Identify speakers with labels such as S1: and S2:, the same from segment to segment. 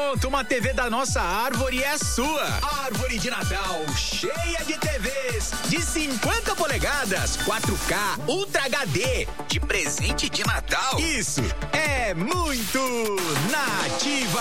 S1: pronto, uma TV da nossa árvore é sua. Árvore de Natal, cheia de TVs, de 50 polegadas, 4K, Ultra HD, de presente de Natal. Isso é muito Nativa.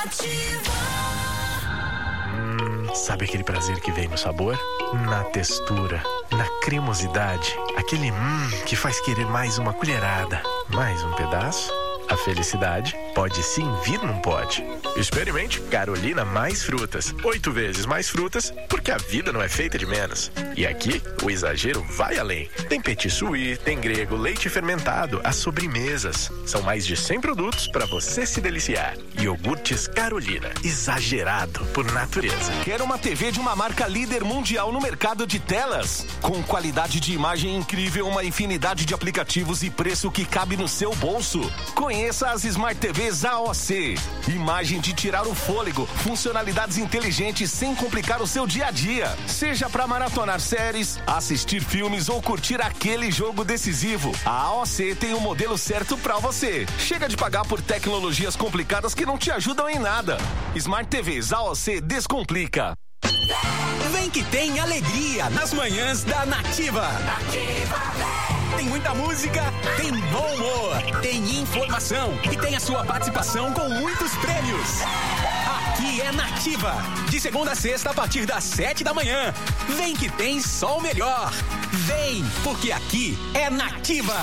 S2: Sabe aquele prazer que vem no sabor? Na textura, na cremosidade, aquele que faz querer mais uma colherada, mais um pedaço? A felicidade pode sim vir num pote. Experimente Carolina Mais Frutas. 8 vezes mais frutas, porque a vida não é feita de menos. E aqui, o exagero vai além. Tem petit suí, tem grego, leite fermentado, as sobremesas. São mais de 100 produtos para você se deliciar. Iogurtes Carolina, exagerado por natureza.
S3: Quer uma TV de uma marca líder mundial no mercado de telas? Com qualidade de imagem incrível, uma infinidade de aplicativos e preço que cabe no seu bolso. Conheça as Smart TVs AOC. Imagem de tirar o fôlego, funcionalidades inteligentes sem complicar o seu dia a dia. Seja para maratonar séries, assistir filmes ou curtir aquele jogo decisivo, a AOC tem o modelo certo para você. Chega de pagar por tecnologias complicadas que não te ajudam em nada. Smart TVs AOC descomplica.
S1: Vem que tem alegria nas manhãs da Nativa. Tem muita música, tem bom humor, tem informação e tem a sua participação com muitos prêmios. Aqui é Nativa, de segunda a sexta a partir das 7 da manhã. Vem que tem só o melhor. Vem, porque aqui é Nativa.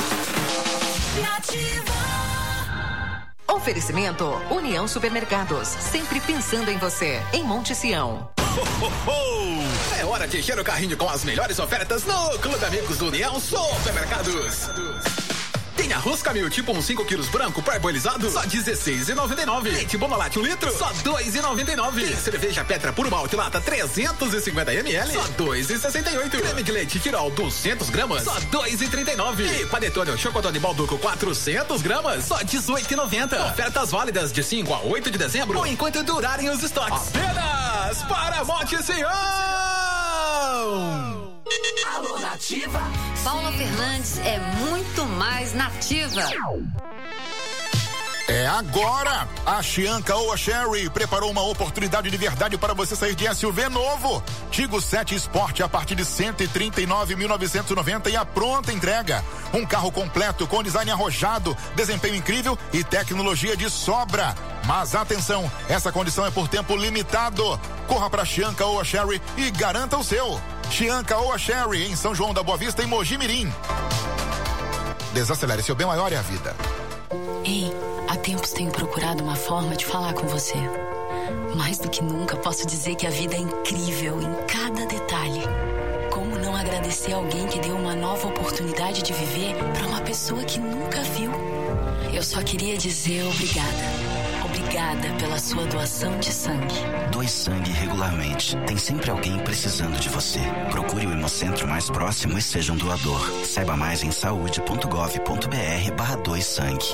S4: Oferecimento União Supermercados, sempre pensando em você, em Monte Sião.
S1: É hora de encher o carrinho com as melhores ofertas no Clube Amigos do União Supermercados. Tem arroz Camil tipo 5 quilos branco parboilizado, só R$16,99. Leite Bonolate 1 litro, só R$2,99. Tem cerveja Petra Puro Malte lata 350 ml, só R$2,68. Creme de leite Tirol 200 gramas, só R$2,39. E panetone Chocotone Balduco 400 gramas, só R$18,90. Ofertas válidas de 5 a 8 de dezembro, ou enquanto durarem os estoques. Apenas para Monte Sião!
S5: Alô, Nativa.
S6: Paula Fernandes é muito mais nativa.
S7: É agora! A Chianca ou a Sherry preparou uma oportunidade de verdade para você sair de SUV novo. Tigo 7 Sport a partir de 139.990 e a pronta entrega. Um carro completo com design arrojado, desempenho incrível e tecnologia de sobra. Mas atenção, essa condição é por tempo limitado. Corra para Chianca ou a Sherry e garanta o seu. Chianca ou a Sherry em São João da Boa Vista e Mogi Mirim. Desacelere, seu bem maior é a vida.
S8: Ei, há tempos tenho procurado uma forma de falar com você. Mais do que nunca posso dizer que a vida é incrível em cada detalhe. Como não agradecer alguém que deu uma nova oportunidade de viver para uma pessoa que nunca viu? Eu só queria dizer obrigada. Obrigada pela sua doação de sangue.
S9: Doe sangue regularmente. Tem sempre alguém precisando de você. Procure o Hemocentro mais próximo e seja um doador. Saiba mais em saude.gov.br/doe-sangue.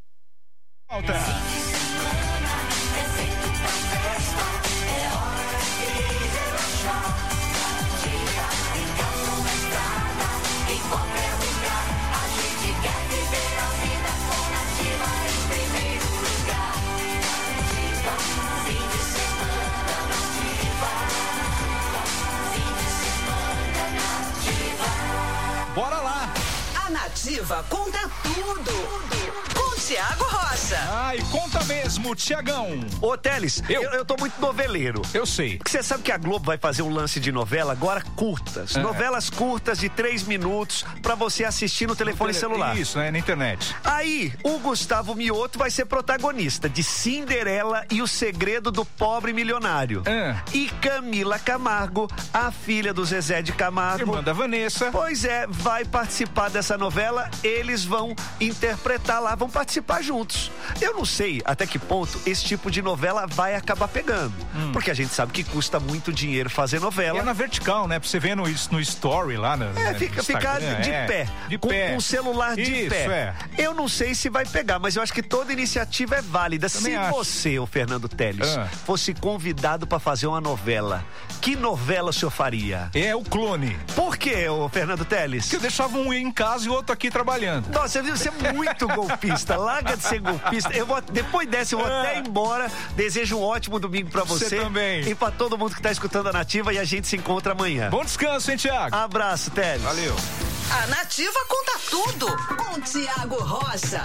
S1: Bora lá!
S5: A Nativa conta tudo. Com Tiago Rocha.
S1: Ai, conta mesmo, Tiagão.
S10: Ô, Teles, eu tô muito noveleiro.
S1: Eu sei.
S10: Porque você sabe que a Globo vai fazer um lance de novela agora curtas. Novelas curtas de 3 minutos pra você assistir no telefone celular.
S1: Isso, né? Na internet.
S10: Aí, o Gustavo Mioto vai ser protagonista de Cinderela e o Segredo do Pobre Milionário. E Camila Camargo, a filha do Zezé de Camargo,
S1: irmã da Vanessa.
S10: Pois é, vai participar dessa novela. Eles vão interpretar lá, vão participar juntos. Eu não sei até que ponto esse tipo de novela vai acabar pegando. Porque a gente sabe que custa muito dinheiro fazer novela.
S1: E é na vertical, né? Pra você ver no story lá.
S10: Ficar de pé.
S1: De
S10: com
S1: pé.
S10: Com o celular de pé. Eu não sei se vai pegar, mas eu acho que toda iniciativa é válida. Também se acho. Você, o Fernando Teles, fosse convidado pra fazer uma novela, que novela o senhor faria?
S1: É o Clone.
S10: Por quê, o Fernando Teles?
S1: Que eu deixava um em casa e o outro aqui trabalhando.
S10: Nossa, você é muito golpista. larga de ser golpista. Depois dessa, eu vou até embora. Desejo um ótimo domingo pra você
S11: também.
S10: E pra todo mundo que tá escutando a Nativa. E a gente se encontra amanhã.
S11: Bom descanso, hein, Thiago?
S10: Abraço, Teles.
S11: Valeu.
S5: A Nativa conta tudo com Tiago Rocha.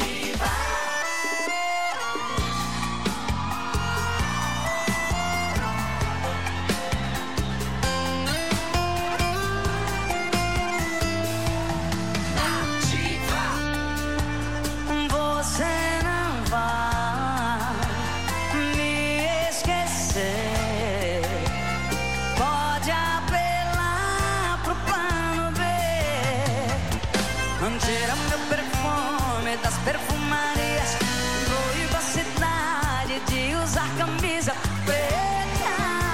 S12: Você não vai me esquecer. Pode apelar pro plano B. Tira meu perfume das perfumarias. Proíba a cidade de usar camisa preta.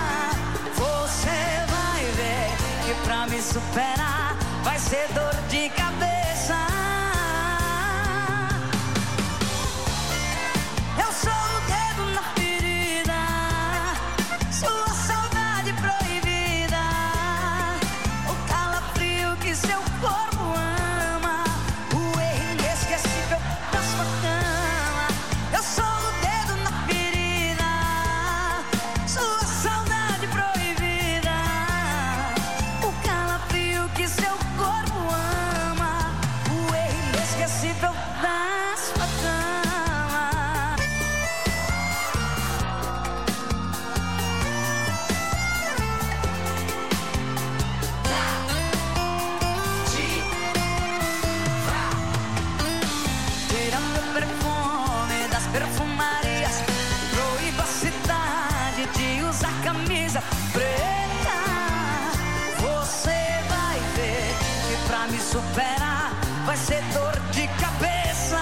S12: Você vai ver que pra me superar vai ser dor de cabeça. Eu sou o dedo na ferida, sua saudade proibida, o calafrio que seu corpo ama, o erro inesquecível da sua cama. Eu sou o dedo na ferida, sua saudade proibida, o calafrio que seu corpo ama, o erro inesquecível da sua cama. Tira meu perfume das perfumarias. Proíba a cidade de usar camisa preta. Você vai ver que pra me superar vai ser dor de cabeça.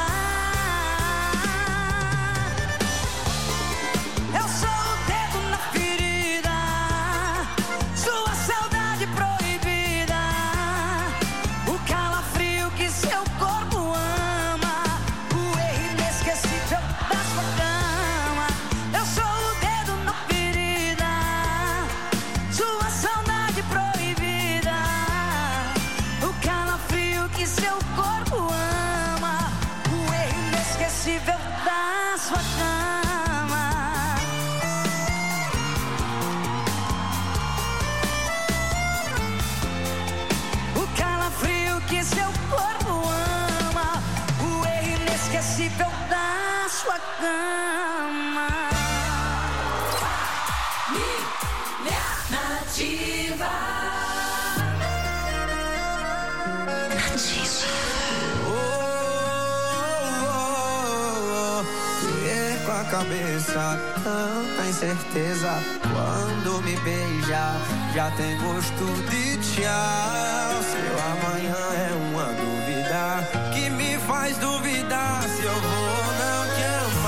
S12: Eu sou o dedo na ferida, sua saudade proibida, o calafrio que seu corpo ama, o erro inesquecível da sua cama. Eu sou o dedo na ferida, sua saudade proibida, o calafrio que seu corpo ama, o erro inesquecível da sua cama. O calafrio que seu corpo ama, o erro inesquecível da sua cama. Nativa.
S13: Perco a cabeça, tanta incerteza. Quando me beija, já tem gosto de tchau. Seu amanhã é uma dúvida que me faz duvidar se eu vou ou não te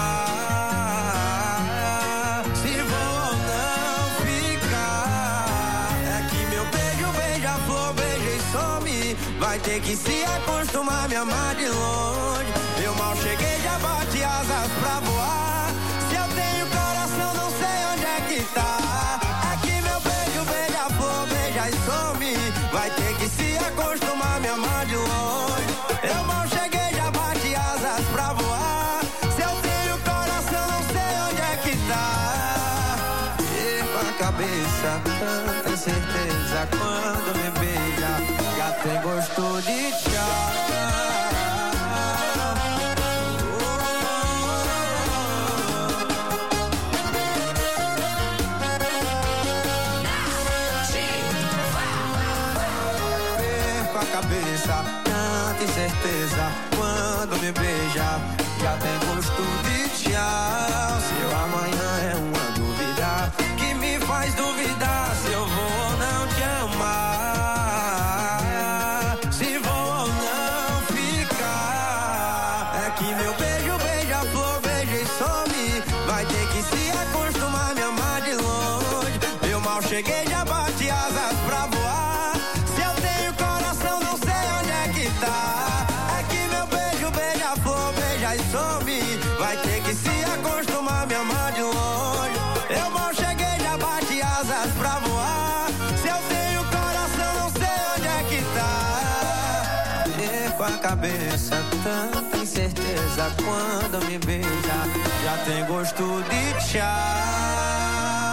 S13: amar, se vou ou não ficar. É que meu beijo, beija-flor, beija e some. Vai ter que se acostumar a me amar de longe. Eu mal cheguei, já bate asas pra voar. Se eu tenho coração, não sei onde é que tá. É que meu beijo, beija-flor, beija e some. Vai ter que se acostumar a me amar de longe. Eu mal cheguei, já bate asas pra voar. Se eu tenho coração, não sei onde é que tá. Perco a cabeça, tanta incerteza. Quando me beija, já tem gosto de tchau. Cabeça, tanta incerteza. Quando me beija, já tem gosto de tchau. Seu amanhã é uma dúvida que me faz duvidar se eu vou ou não te amar, se vou ou não ficar. É que meu beijo, beija-flor, beija e some. Vai ter que se acostumar a me amar de longe. Eu mal cheguei, já bate asas pra voar. Se eu tenho coração, não sei onde é que tá. É que meu beijo, beija-flor, beija e some. Vai ter que se acostumar a me amar de longe. Eu mal cheguei, já bate asas pra voar. Se eu tenho coração, não sei onde é que tá. Perco a cabeça, tanta incerteza. brisa quando me beija, já tem gosto de tchau.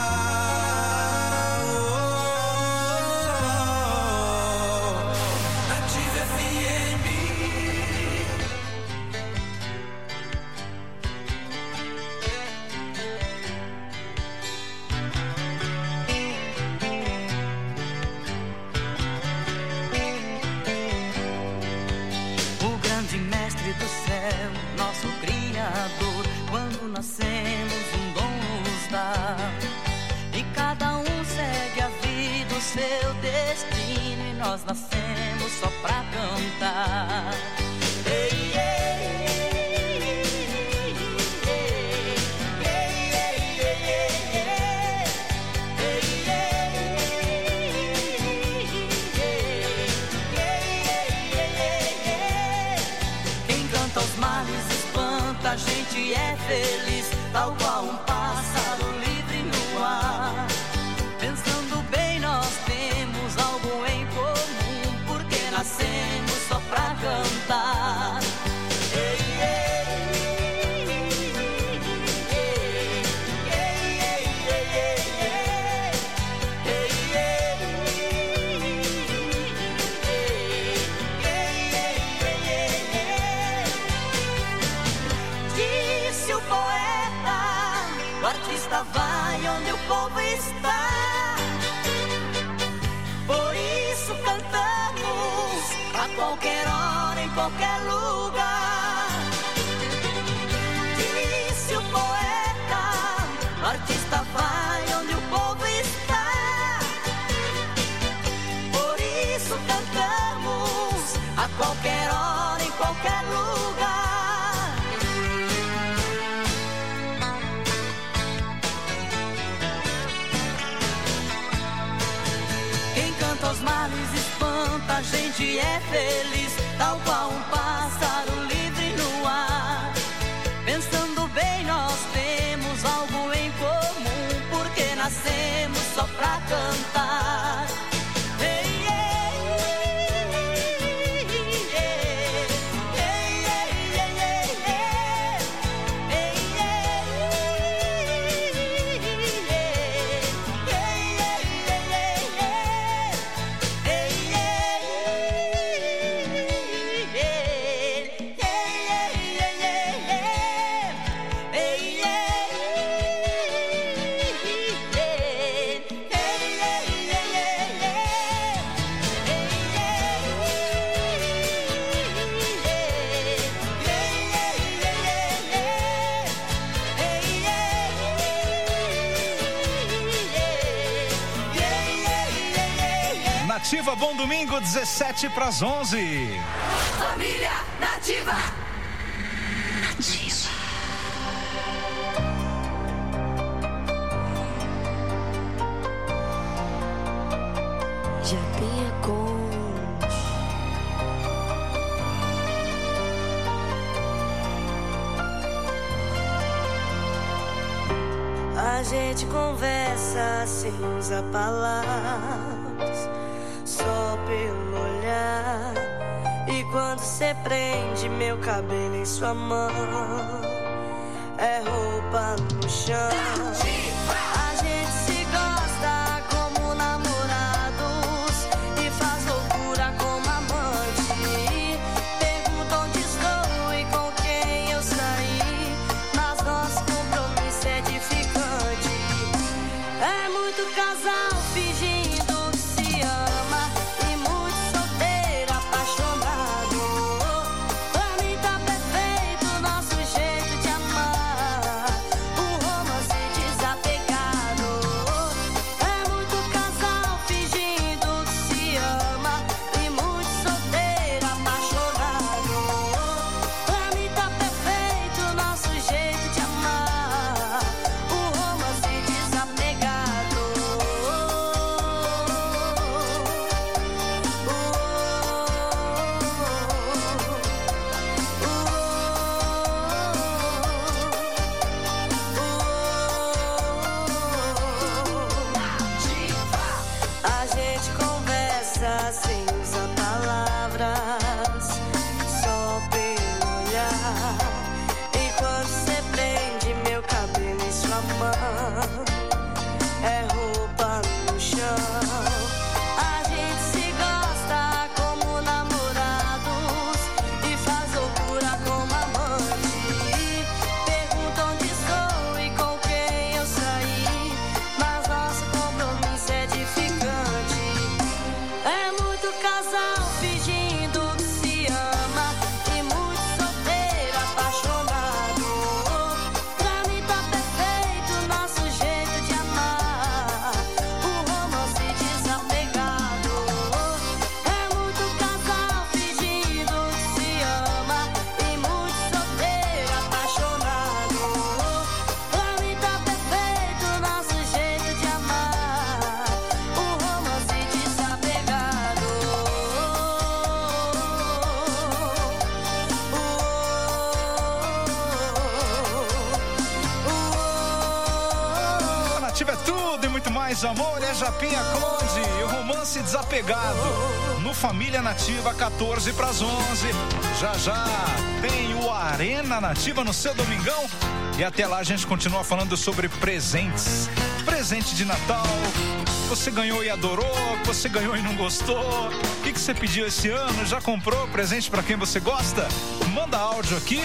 S12: Nascemos, um dom nos dá, e cada um segue a vida, o seu destino, e nós nascemos só pra cantar. Ei, ei, quem canta os males espanta, a gente é feliz, tal qual um pássaro livre no ar. Pensando bem, nós temos algo em comum, porque nascemos só pra cantar. Ei, ei. O artista vai onde o povo está, por isso cantamos a qualquer hora, em qualquer lugar. Disse o poeta, o artista vai onde o povo está, por isso cantamos a qualquer hora, em qualquer lugar. Os males espanta, a gente é feliz, tal qual um pássaro livre no ar. Pensando bem, nós temos algo em comum, porque nascemos só pra cantar. Ei,
S11: Nativa, bom domingo, 7:11.
S5: Família Nativa.
S8: Nativa.
S14: Japinha com a gente conversa sem usar palavras, só pelo olhar. E quando cê prende meu cabelo em sua mão, é roupa no chão. A gente se gosta como namorados e faz loucura como amante. Pergunta onde estou e com quem eu saí, mas nosso compromisso é edificante. É muito casal fingindo que se ama e muito solteiro apaixonado. Pra mim tá perfeito o nosso jeito de amar, um romance desapegar. é roupa no chão. A gente se gosta como namorados e faz loucura como amante. Perguntam onde sou e com quem eu saí, mas nosso compromisso é edificante. É muito casal fingindo que se ama e muito solteiro apaixonado. Pra mim tá perfeito nosso jeito de amar, o romance desapegado. É muito casal fingindo que se ama e muito solteiro apaixonado. Pra mim tá perfeito nosso jeito de amar, o romance desapegado.
S11: Nativa é tudo e muito mais amor, é Japinha Conde e o romance desapegado no Família Nativa, 14 para as 11. Já já tem o Arena Nativa no seu domingão e até lá a gente continua falando sobre presentes. Presente de Natal, você ganhou e adorou, você ganhou e não gostou, o que você pediu esse ano, já comprou presente para quem você gosta? Manda áudio aqui,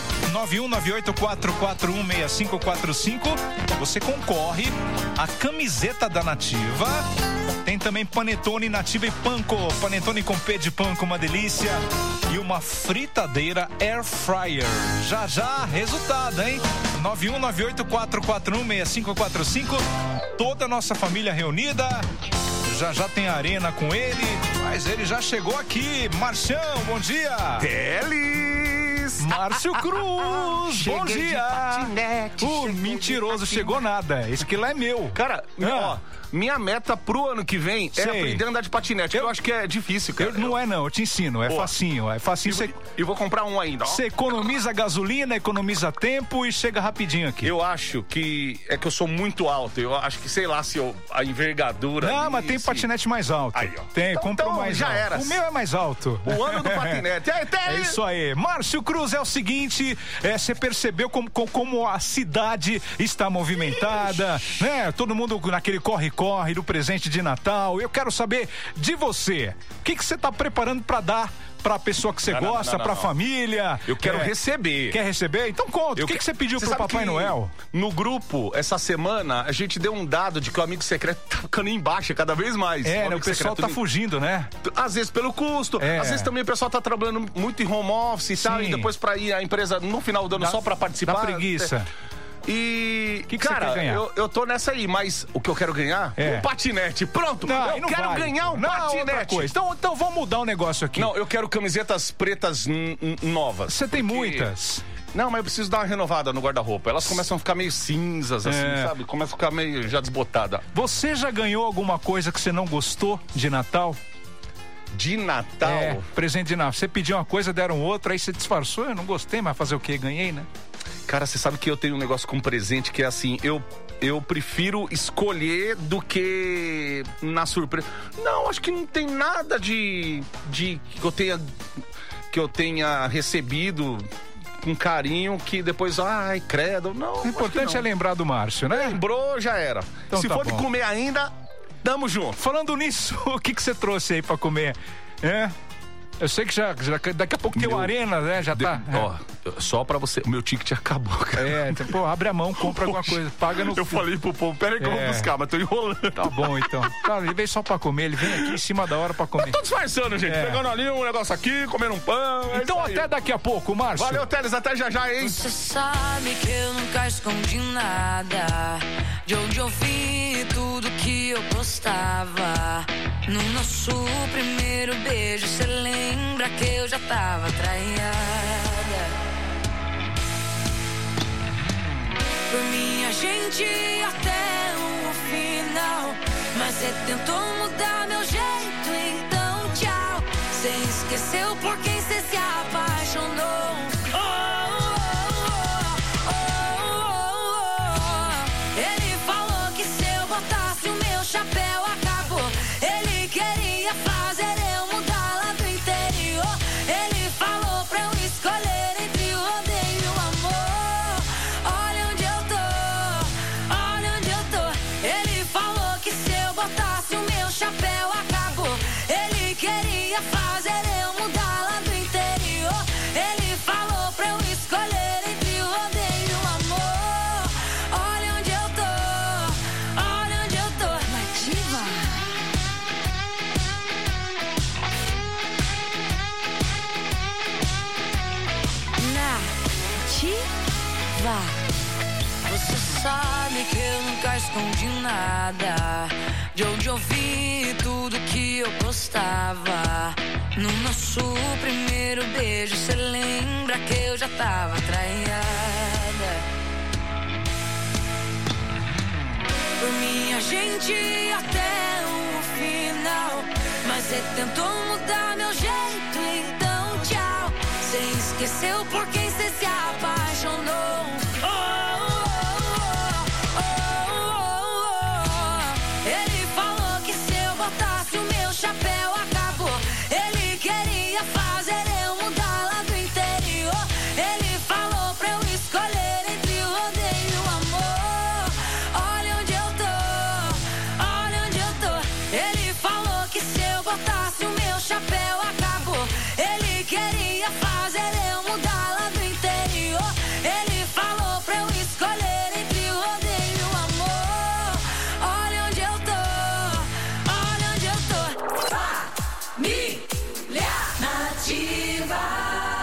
S11: 91984416545, você concorre à camiseta da Nativa. Tem também panetone Nativa e panko, panetone com P de panko, uma delícia, e uma fritadeira air fryer. Já já, resultado, hein? 91984416545, toda a nossa família reunida. Já já tem Arena com ele, mas ele já chegou aqui. Marcião, bom dia.
S3: Teles.
S11: Márcio Cruz, bom dia. O mentiroso chegou nada. Esse que lá é meu.
S3: Cara, ó, minha meta pro ano que vem é aprender a andar de patinete. Eu acho que é difícil, cara.
S11: Não é não, eu te ensino. É facinho. É facinho.
S3: E vou comprar um ainda.
S11: Você economiza gasolina, economiza tempo e chega rapidinho aqui.
S3: Eu acho que é que eu sou muito alto. Eu acho que, sei lá, se a envergadura...
S11: Não, mas tem patinete mais alto.
S3: Aí, ó.
S11: Tem, compra mais
S3: já
S11: alto.
S3: era.
S11: O meu é mais alto.
S3: O ano do patinete.
S11: É isso aí. Márcio Cruz, é o seguinte, você percebeu como a cidade está movimentada, né? Todo mundo naquele corre-corre do presente de Natal. Eu quero saber de você. O que você está preparando para dar pra pessoa que você gosta, pra família?
S3: Eu quero receber.
S11: Quer receber? Então conta. O que você pediu pro Papai Noel?
S3: No grupo, essa semana, a gente deu um dado de que o amigo secreto tá ficando em baixa cada vez mais.
S11: O pessoal tá fugindo, né?
S3: Às vezes pelo custo, às vezes também o pessoal tá trabalhando muito em home office e tal, e depois pra ir a empresa no final do ano só pra participar.
S11: Dá preguiça.
S3: E,
S11: que
S3: cara,
S11: você quer ganhar?
S3: Eu tô nessa aí, mas o que eu quero ganhar é um patinete. Pronto, eu quero ganhar um patinete.
S11: Então vamos mudar um negócio aqui.
S3: Não, eu quero camisetas pretas novas.
S11: Você tem muitas?
S3: Não, mas eu preciso dar uma renovada no guarda-roupa. Elas começam a ficar meio cinzas, assim, sabe? Começa a ficar meio já desbotada.
S11: Você já ganhou alguma coisa que você não gostou de Natal?
S3: De Natal?
S11: Presente de Natal. Você pediu uma coisa, deram outra, aí você disfarçou. Eu não gostei, mas fazer o quê? Ganhei, né?
S3: Cara, você sabe que eu tenho um negócio com presente que é assim, eu prefiro escolher do que na surpresa. Não, acho que não tem nada de que eu tenha recebido com carinho que depois, ai, credo, não.
S11: O importante é lembrar do Márcio, né?
S3: Lembrou, já era.
S11: Então,
S3: se for de comer ainda, tamo junto.
S11: Falando nisso, o que você trouxe aí pra comer? Eu sei que já daqui a pouco tem uma Arena, né? Já tá.
S3: Ó, só pra você, o meu ticket acabou, cara.
S11: Pô, abre a mão, compra alguma coisa, paga no...
S3: Eu falei pro povo, peraí que eu vou buscar, mas tô enrolando.
S11: Tá bom, então. Cara, ele veio só pra comer, ele vem aqui em cima da hora pra comer.
S3: Eu tô disfarçando, gente, pegando ali um negócio aqui, comendo um pão.
S11: Então até daqui a pouco, Márcio.
S3: Valeu, Teles, até já, hein?
S12: Você sabe que eu nunca escondi nada de onde eu vim, tudo que eu gostava. No nosso primeiro beijo, cê lembra que eu já tava traiada. Por mim a gente ia até o final, mas cê tentou mudar meu jeito, então tchau. Cê esqueceu por quem cê se apaixonou. Ele falou que se eu botasse o meu chapéu acabou. Ele queria fazer eu mudar lá do interior. Ele falou pra eu escolher entre o rodeio e o amor. Olha onde eu tô, olha onde nunca escondi nada. De onde eu vi tudo que eu postava. No nosso primeiro beijo, cê lembra que eu já tava traiada. Por mim a gente ia até o final, mas cê tentou mudar meu jeito, então tchau. Cê esqueceu por quem cê se apaixonou. Ele falou que se eu botasse o meu chapéu acabou. Ele queria fazer eu mudar lá do interior. Ele falou pra eu escolher entre o rodeio e o amor. Olha onde eu tô, olha onde eu tô. Ele falou que se eu botasse o meu chapéu acabou. Ele queria fazer eu mudar lá do interior. Ele falou pra eu escolher entre o rodeio e o amor. Olha onde eu tô, olha onde eu tô. Família Nativa.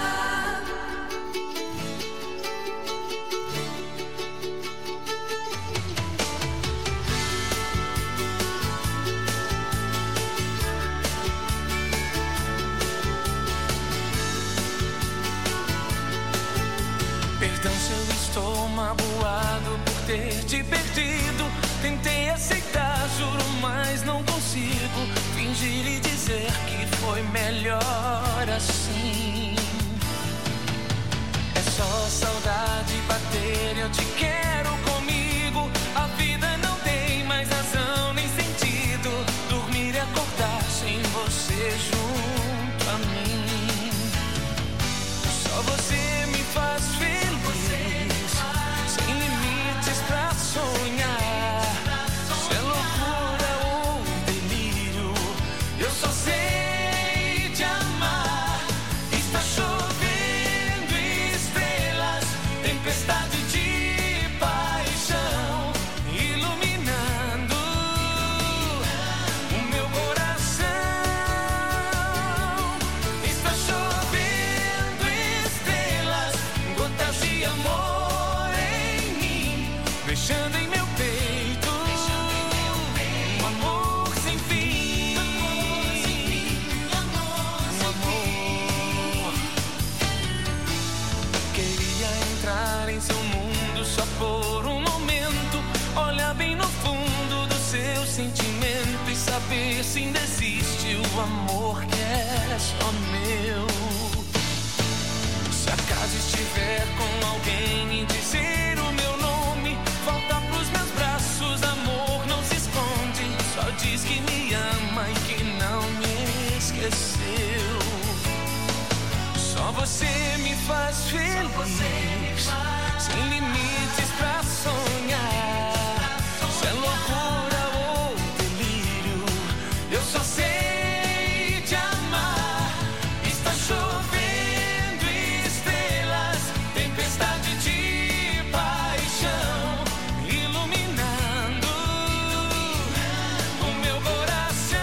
S15: Perdão se eu estou magoado por ter te perdido. Tentei aceitar, juro, mas não consigo fingir e dizer que foi melhor assim. É só saudade bater, eu te quero comigo. A vida não tem mais razão nem sentido. Dormir e acordar sem você junto a mim. Só você me faz feliz, sem limites pra sonhar. Se é loucura ou delírio, eu só sei te amar. Está chovendo estrelas, tempestade de paixão, iluminando o meu coração. Está chovendo estrelas, gotas de amor em mim, deixando em meu peito um amor sem fim. Um amor. Queria entrar em seu mundo só por um momento, olhar bem no fundo do seu sentimento e saber se ainda existe o amor que é só meu. Se acaso estiver com alguém e dizer o meu nome, volta pros meus braços, amor, não se esconde. Só diz que me ama e que não me esqueceu. Só você me faz feliz, sem limites pra sonhar. Se é loucura ou delírio, eu só sei te amar. Está chovendo estrelas, tempestade de paixão, iluminando o meu coração.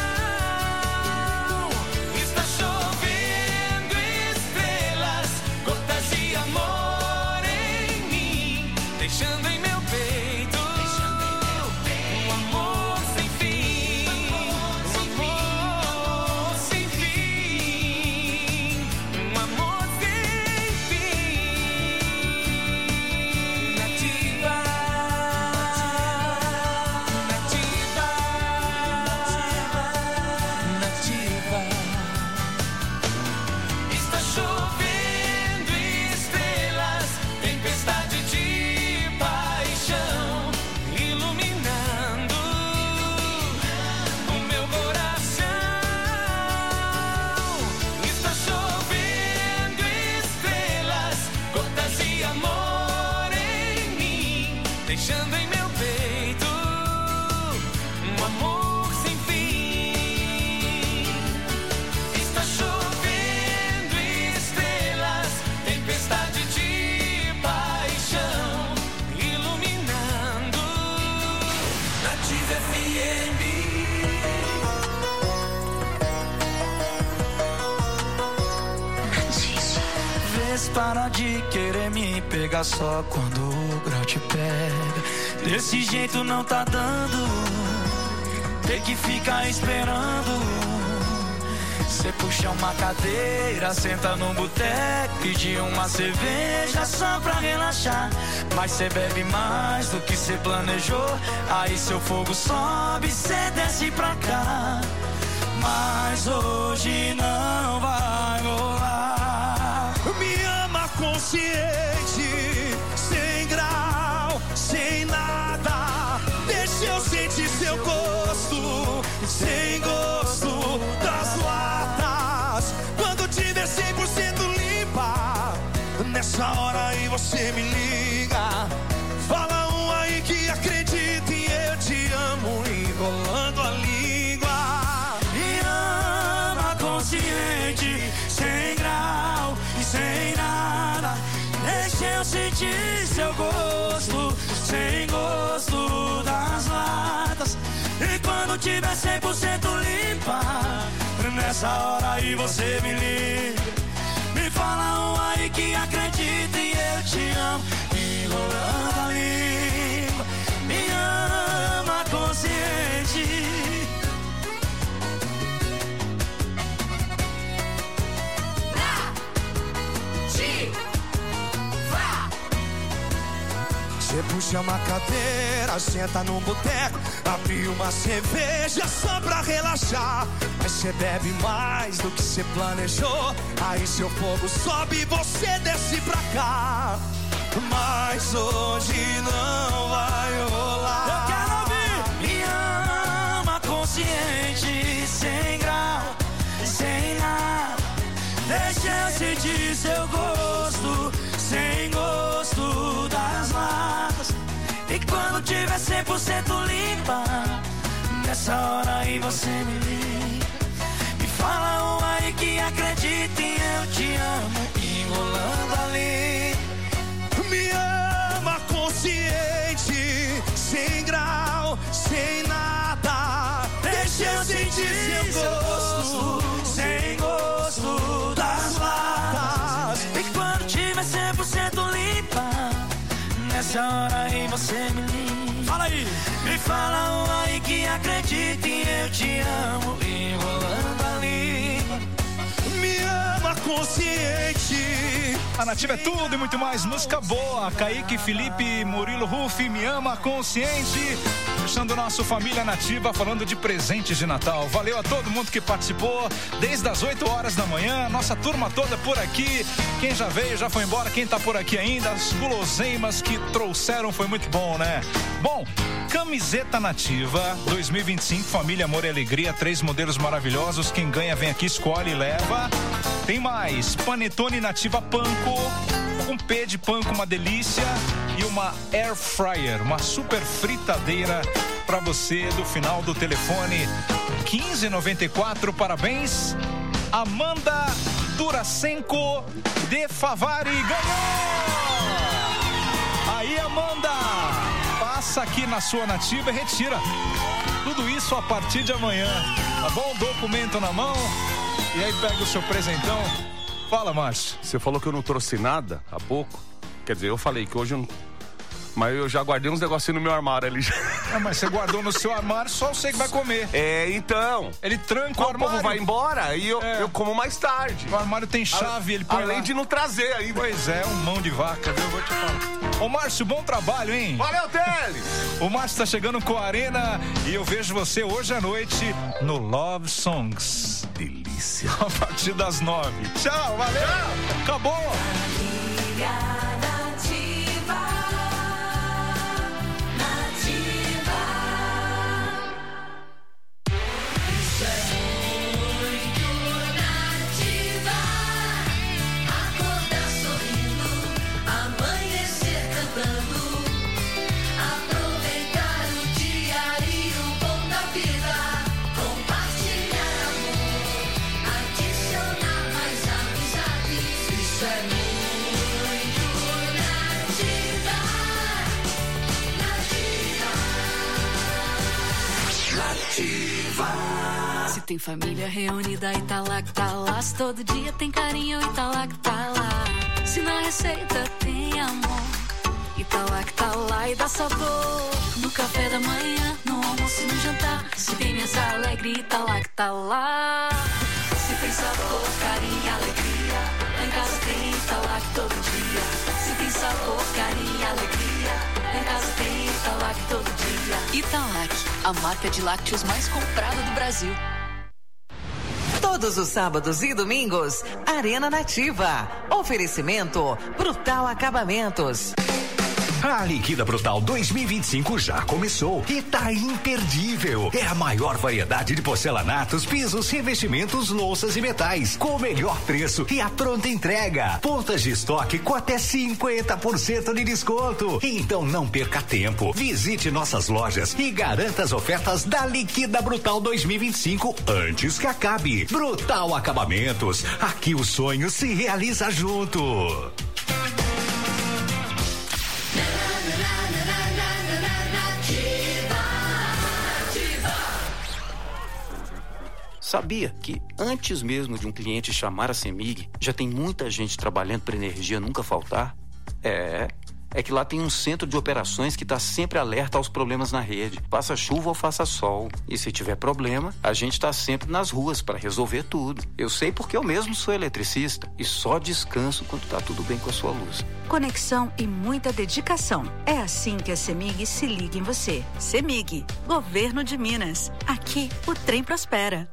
S15: Está chovendo estrelas, gotas de amor em mim, deixando em meu peito um amor sem fim. Um amor sem fim. Um amor sem fim. Nativa. Nativa. Nativa. Está chovendo estrelas, tempestade de paixão, iluminando o meu coração. Está chovendo estrelas, gotas de amor em mim, deixando em meu peito um amor sem fim. Está chovendo estrelas, tempestade de paixão, iluminando Nativa FM.
S16: Vê se para de querer me pegar só quando o grau te pega.
S12: Desse jeito não tá dando, tem que ficar esperando. Cê puxa uma cadeira, senta num boteco, pedir uma cerveja só pra relaxar. Mas cê bebe mais do que cê planejou, aí seu fogo sobe, cê desce pra cá. Mas hoje não vai rolar.
S16: Me ama consciente, sem grau, sem nada. Deixa eu sentir seu gosto, sem gosto das latas. Quando tiver 100% limpa, nessa hora aí você me liga. Fala um aí que acredita em eu te amo, enrolando a língua.
S12: Me ama consciente, sem grau e sem nada. Deixa eu sentir seu gosto, sem gosto das latas. E quando tiver 100% limpa, nessa hora aí você me liga. Me fala um aí que acredita e eu te amo, enrolando a língua. Me ama consciente.
S16: Você puxa uma cadeira, senta num boteco, abre uma cerveja só pra relaxar. Mas você bebe mais do que você planejou, aí seu fogo sobe e você desce pra cá. Mas hoje não vai rolar.
S12: Eu quero ouvir. Me ama consciente, sem grau, sem nada. Deixa eu sentir seu gosto, sem gosto das latas. E quando tiver 100% limpa, nessa hora aí você me liga. Me fala um aí que acredita em eu te amo, enrolando a língua.
S16: Me ama consciente, sem grau, sem nada. Deixa eu sentir seu gosto, sem gosto das latas.
S12: E quando tiver 100% limpa, nessa hora aí você me liga.
S16: Fala aí.
S12: Me fala um aí que acredita em eu te amo, enrolando a língua.
S16: Me ama consciente.
S11: A Nativa é tudo e muito mais, música boa. Kaique, Felipe, Murilo, Rufi, Me Ama Consciente. Fechando o nosso Família Nativa, falando de presentes de Natal. Valeu a todo mundo que participou, desde as 8 horas da manhã, nossa turma toda por aqui. Quem já veio, já foi embora, quem tá por aqui ainda, as guloseimas que trouxeram, foi muito bom, né? Bom, camiseta Nativa 2025, Família, Amor e Alegria, 3 modelos maravilhosos. Quem ganha vem aqui, escolhe e leva. Tem mais, Panetone Nativa Panko, um P de panko, uma delícia, e uma Air Fryer, uma super fritadeira para você do final do telefone 1594. Parabéns, Amanda Duracenko de Favari ganhou! Aí, Amanda, passa aqui na sua Nativa e retira tudo isso a partir de amanhã, tá bom? Documento na mão e aí pega o seu presentão. Fala, Márcio.
S3: Você falou que eu não trouxe nada há pouco. Quer dizer, eu falei que hoje eu não... Mas eu já guardei uns negocinhos no meu armário ali.
S11: Mas você guardou no seu armário, só você que vai comer.
S3: Então.
S11: Ele tranca o armário.
S3: O povo vai embora e eu como mais tarde.
S11: O armário tem chave, ele põe
S3: além
S11: lá.
S3: De não trazer ainda.
S11: Pois é, um mão de vaca, viu? Vou te falar. Ô, Márcio, bom trabalho, hein?
S3: Valeu, Teles!
S11: O Márcio tá chegando com a Arena e eu vejo você hoje à noite no Love Songs.
S3: Delícia.
S11: A partir das 9. Tchau, valeu! Tchau. Acabou!
S8: Se tem família reunida e tá lá que tá lá, se todo dia tem carinho e tá lá que tá lá. Se na receita tem amor e tá lá e dá sabor. No café da manhã, no almoço e no jantar. Se tem mesa alegre, tá lá. Se tem sabor, carinho e alegria, lá em casa tem Italac todo dia. Se tem sabor, carinho e alegria, lá em casa tem Italac todo dia.
S4: Italac, a marca de lácteos mais comprada do Brasil.
S17: Todos os sábados e domingos, Arena Nativa. Oferecimento Brutal Acabamentos.
S18: A Liquida Brutal 2025 já começou e tá imperdível. É a maior variedade de porcelanatos, pisos, revestimentos, louças e metais, com o melhor preço e a pronta entrega. Pontas de estoque com até 50% de desconto. Então não perca tempo. Visite nossas lojas e garanta as ofertas da Liquida Brutal 2025 antes que acabe. Brutal Acabamentos. Aqui o sonho se realiza junto.
S19: Sabia que antes mesmo de um cliente chamar a CEMIG, já tem muita gente trabalhando para energia nunca faltar? É que lá tem um centro de operações que está sempre alerta aos problemas na rede, faça chuva ou faça sol. E se tiver problema, a gente está sempre nas ruas para resolver tudo. Eu sei porque eu mesmo sou eletricista e só descanso quando está tudo bem com a sua luz.
S20: Conexão e muita dedicação. É assim que a CEMIG se liga em você. CEMIG, Governo de Minas. Aqui o trem prospera.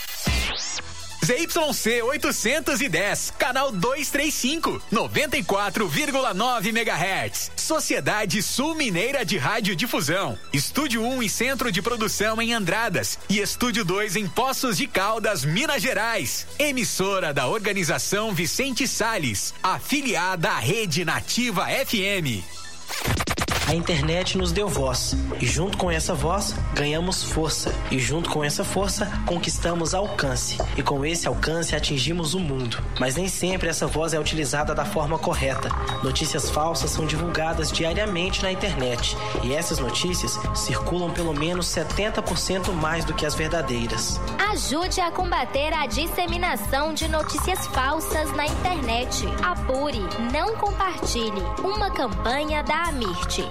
S1: ZYC 810, canal 235, 94,9 MHz. Sociedade Sul Mineira de Radiodifusão. Estúdio 1 e Centro de Produção em Andradas. E Estúdio 2 em Poços de Caldas, Minas Gerais. Emissora da Organização Vicente Salles, afiliada à Rede Nativa FM.
S21: A internet nos deu voz, e junto com essa voz, ganhamos força, e junto com essa força, conquistamos alcance, e com esse alcance atingimos o mundo. Mas nem sempre essa voz é utilizada da forma correta. Notícias falsas são divulgadas diariamente na internet, e essas notícias circulam pelo menos 70% mais do que as verdadeiras.
S22: Ajude a combater a disseminação de notícias falsas na internet. Apure, não compartilhe. Uma campanha da Amirte.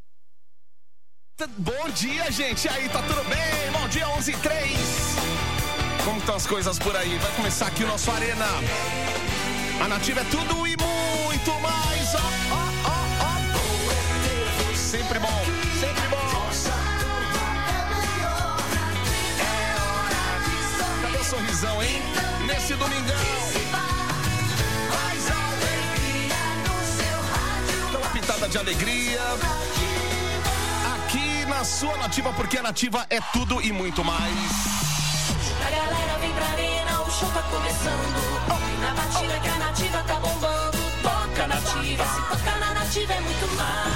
S3: Bom dia, gente. Aí, tá tudo bem? Bom dia, 11:03. Como estão as coisas por aí? Vai começar aqui o nosso Arena. A Nativa é tudo e muito mais. Sempre bom, sempre bom. Cadê o sorrisão, hein? Nesse domingão. Dá uma pitada de alegria. Na sua Nativa, porque a Nativa é tudo e muito mais.
S12: A galera vem pra arena, o show tá começando. Na batida que a Nativa tá bombando. Toca Nativa, se toca na Nativa é muito mais.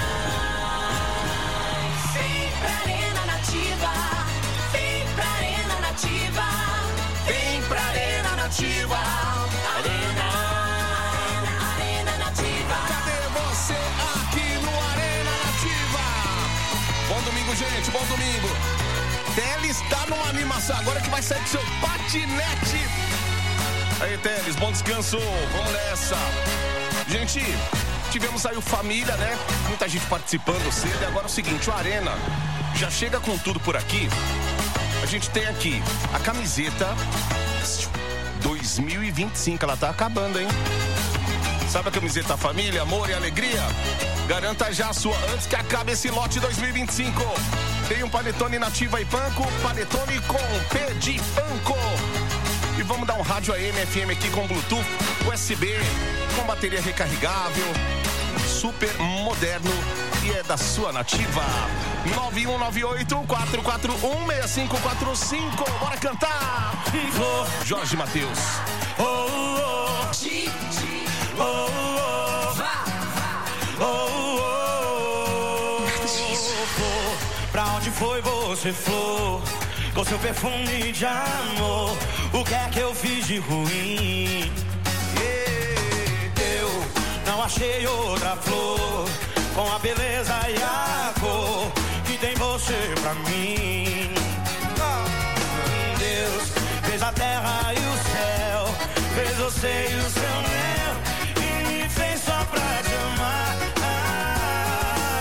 S12: Vem pra arena Nativa, vem pra arena Nativa, vem pra arena Nativa. Arena Nativa.
S3: Cadê você aqui no Arena Nativa? Bom domingo, gente, bom domingo. Teles tá numa animação agora que vai sair do seu patinete. Aí, Teles, bom descanso, vamos nessa. Gente, tivemos aí o Família, né? Muita gente participando cedo. E agora é o seguinte, o Arena já chega com tudo por aqui. A gente tem aqui a camiseta 2025, ela tá acabando, hein? Sabe a camiseta Família, Amor e Alegria? Garanta já a sua antes que acabe esse lote 2025. Tem um panetone Nativa e Panko, panetone com P de Panko. E vamos dar um rádio AM FM aqui com Bluetooth, USB, com bateria recarregável, super moderno e é da sua Nativa. 9198-441-6545. Bora cantar! Jorge Mateus.
S16: Pra onde foi você, flor? Com seu perfume de amor, o que é que eu fiz de ruim? Eu não achei outra flor com a beleza e a cor que tem você pra mim. Deus fez a terra e o céu, fez você e o seu mel, e me fez só pra te amar.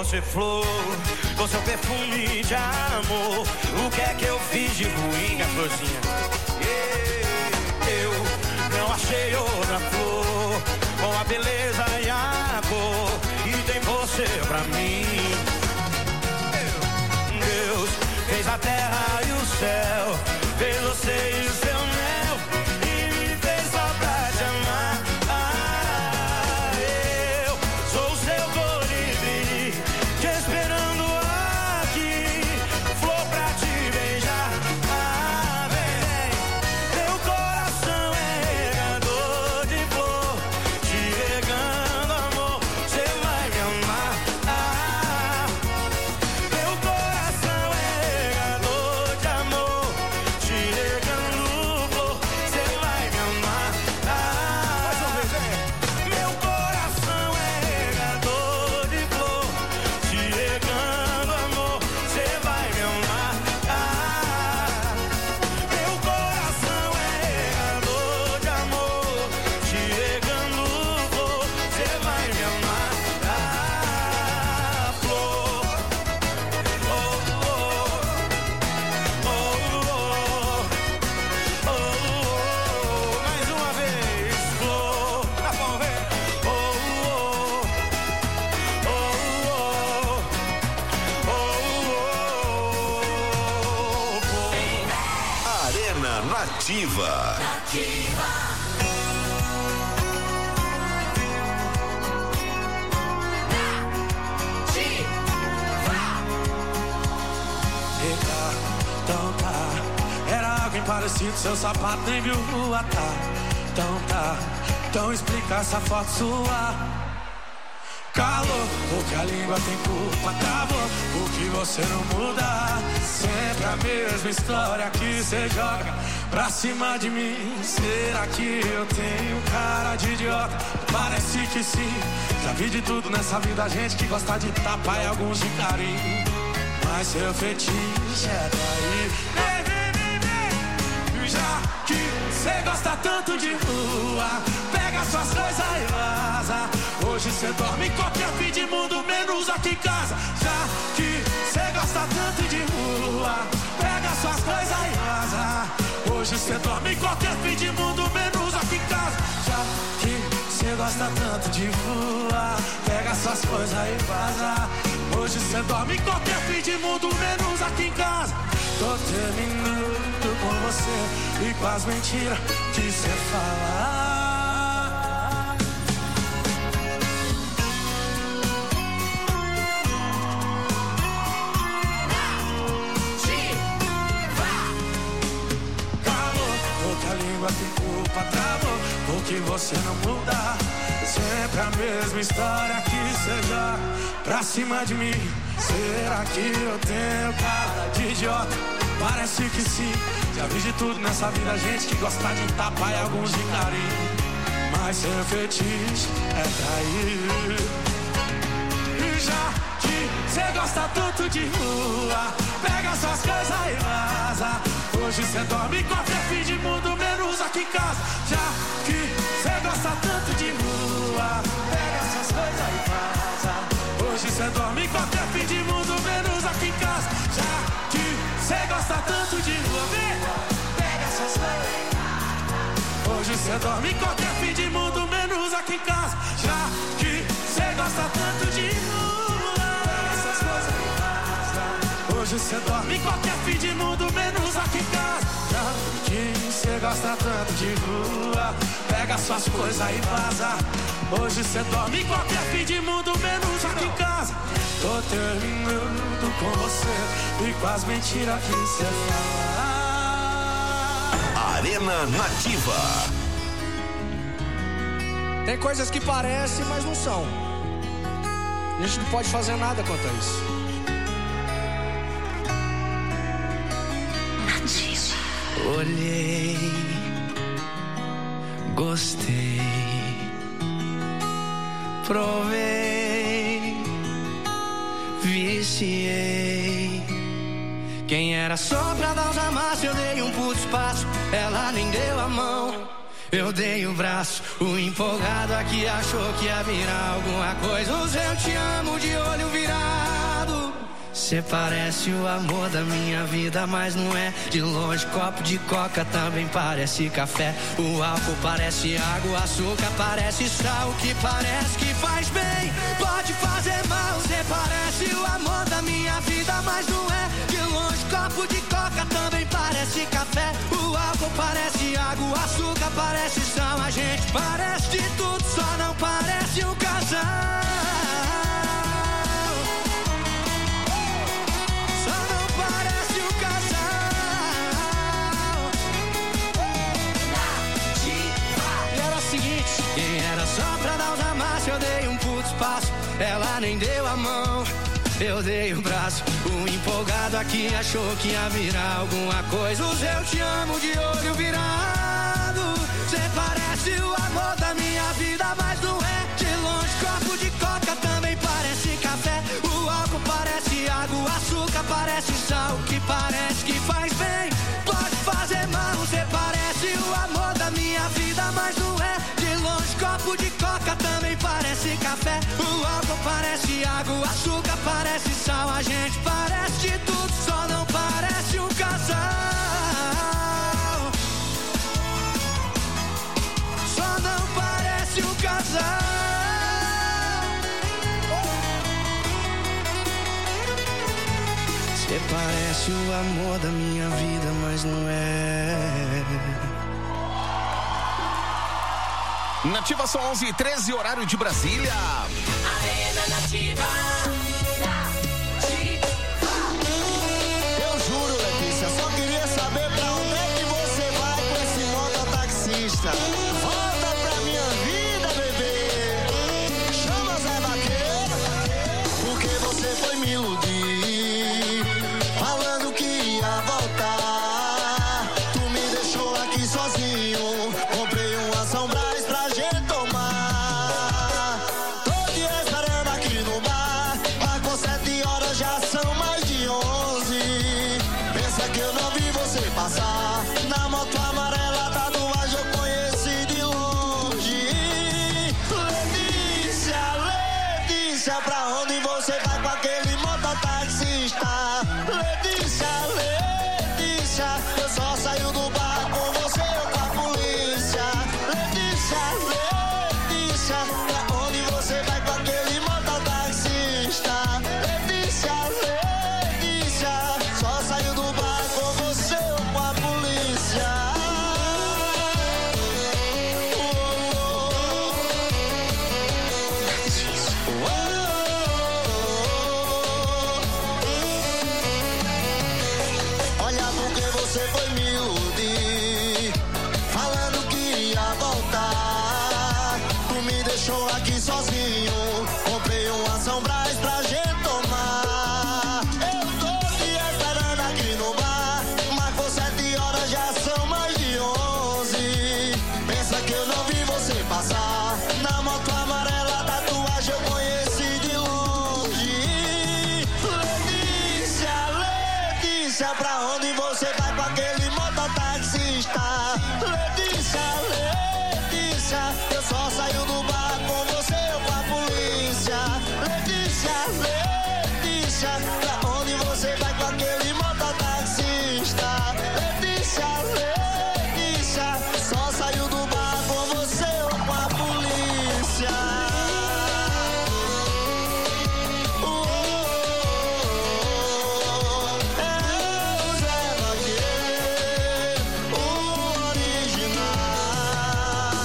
S16: você, flor, com seu perfume de amor. O que é que eu fiz de ruim, minha florzinha? Eu não achei outra flor com a beleza e a cor e tem você pra mim. Deus fez a terra e o céu, fez você e o seu mel e me fez só pra te amar. Eu sou o seu colibri, te esperando aqui, flor pra te beijar. Vem, meu coração é regador de flor, te regando amor, você vai me amar. Meu coração é regador de amor, te regando flor, você vai me amar. Mais uma vez, meu coração é regador de flor, te regando amor, você vai me amar. Meu coração é regador de amor, te regando flor, você vai me amar. Flor, mais uma vez, flor, na palma, vem.
S3: Arena Nativa.
S16: Então tá, era alguém parecido, seu sapato nem viu rua, tá. Então tá, então explica essa foto sua. Calor, porque a língua tem culpa, travou, porque você não muda. Sempre a mesma história que você joga pra cima de mim. Será que eu tenho cara de idiota? Parece que sim. Já vi de tudo nessa vida, gente que gosta de tapa e alguns de carinho. Mas seu fetiche é daí. Já que cê gosta tanto de rua, pega suas coisas e vaza. Hoje cê dorme em qualquer fim de mundo, menos aqui em casa. Já que cê gosta tanto de rua, pega suas coisas e vaza. Hoje cê dorme em qualquer fim de mundo, menos aqui em casa. Já que cê gosta tanto de rua, pega suas coisas e vaza. Hoje cê dorme em qualquer fim de mundo, menos aqui em casa. Tô terminando com você e com as mentiras que cê fala. Calor, porque a língua tem culpa, travou, porque você não muda. Sempre a mesma história que cê joga pra cima de mim. Será que eu tenho cara de idiota? Parece que sim. Já vi de tudo nessa vida, gente que gosta de tapa e alguns de carinho. Mas seu fetiche é trair. E já que cê gosta tanto de rua, pega suas coisas e vaza. Hoje cê dorme em qualquer fim de mundo, menos aqui em casa. Já que cê gosta tanto de rua, pega suas coisas e vaza. Hoje cê dorme em qualquer fim de mundo, menos aqui em casa. Já que cê gosta tanto de rua, vem, pega suas coisas. Hoje cê dorme em qualquer fim de mundo, menos aqui em casa. Já que cê gosta tanto de rua, pega suas coisas e vaza. Hoje cê dorme em qualquer fim de mundo, menos aqui em casa. Já que cê gosta tanto de rua, pega suas coisas e vaza. Hoje cê dorme em qualquer fim de mundo, menos aqui em casa. Tô terminando com você e com as mentiras que cê fala.
S3: Arena Nativa.
S2: Tem coisas que parecem, mas não são. A gente não pode fazer nada quanto a isso.
S12: Nativa. Olhei, gostei, provei, viciei. Quem era só pra dar os amassos, eu dei um puto espaço, ela nem deu a mão.
S16: Eu dei o braço, o empolgado aqui achou que ia virar alguma coisa. Os eu te amo de olho virado. Cê parece o amor da minha vida, mas não é. De longe, copo de coca também parece café. O álcool parece água, o açúcar parece sal. O que parece que faz bem, pode fazer mal. Cê parece o amor da minha vida, mas não é. De longe, copo de coca também parece café. O álcool parece água, o açúcar parece sal. A gente parece de tudo, só não parece um casal. Só pra dar os amassos eu dei um puto espaço. Ela nem deu a mão, eu dei o braço. O empolgado aqui achou que ia virar alguma coisa. Os eu te amo de olho virado. Cê parece o amor da minha vida, mas não é. De longe, copo de coca também parece café. O álcool parece água, o açúcar parece sal. O que parece que faz bem, pode fazer mal. Cê parece o amor da minha vida, mas não é. Copo de coca também parece café. O álcool parece água, o açúcar parece sal. A gente parece de tudo, só não parece um casal. Só não parece um casal. Cê parece o amor da minha vida, mas não é.
S3: Nativa são 11h13, horário de Brasília.
S12: Arena Nativa.
S16: Eu juro, Letícia, só queria saber pra onde é que você vai com esse mototaxista. Volta pra minha vida, bebê. Chama Zé Vaqueiro, porque você foi me iludir, falando que ia voltar. Tu me deixou aqui sozinho, comprei uma sombra pra gente tomar. Tô te esperando aqui no bar, marcou 7 horas, já são mais de 11. Pensa que eu não vi você passar na moto amarela, tatuagem eu conheci de longe. Letícia, Letícia, pra onde você vai com aquele mototaxista? Letícia, Letícia, eu só saio do bar com você ou com a polícia. Letícia, Letícia, pra onde você vai com aquele mototaxista? Letícia, Letícia, só saiu do bar com você ou com a polícia. Olha porque você foi me iludir, falando que ia voltar. Tu me deixou aqui sozinho, comprei uma São Brás pra gente tomar. Eu tô te esperando aqui no bar, marcou 7 horas, já são mais de 11. Pensa que eu não vi você passar na moto amarela, tatuagem eu conheci de longe. Letícia, Letícia, pra onde você vai com aquele mototaxista? Letícia, Letícia, eu só saio do bar com você ou com a polícia. Letícia, Letícia, pra onde você vai com aquele mototaxista? Letícia, Letícia, só saio do bar com você ou com a polícia. É o Zé Vaqueiro, o original.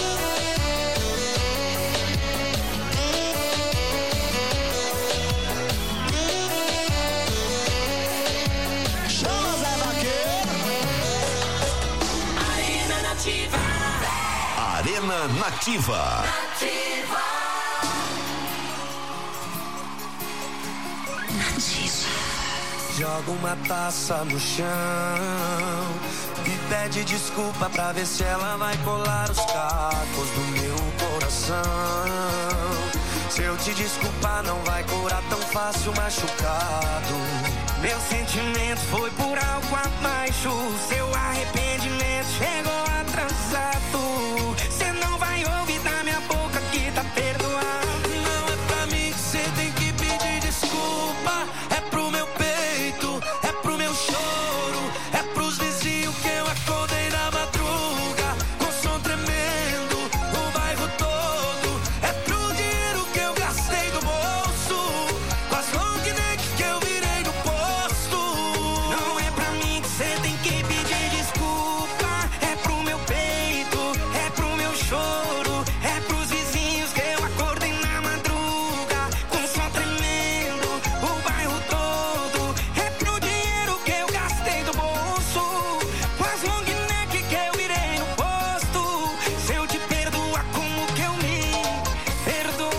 S16: Chama Zé Vaqueiro.
S12: Arena Nativa.
S3: Arena Nativa.
S16: Joga uma taça no chão e pede desculpa pra ver se ela vai colar os cacos do meu coração. Se eu te desculpar, não vai curar tão fácil machucado.
S13: Meu sentimento foi por algo abaixo. Seu arrependimento chegou atrasado. Cê não vai ouvir da minha boca que tá perdoado. Não é pra mim que cê tem que pedir desculpa. É pro meu peito, é pro meu choro, é pros vizinhos que eu acordei na madruga com som tremendo, o bairro todo. É pro dinheiro que eu gastei do bolso, com as long neck que eu virei no posto. Não é pra mim que cê tem que pedir desculpa. É pro meu peito, é pro meu choro, é pros vizinhos que eu acordei na madruga com som tremendo, o bairro todo. É pro dinheiro que eu gastei do bolso, com as long neck que eu virei no posto. Se eu te perdoar, como que eu me perdoo?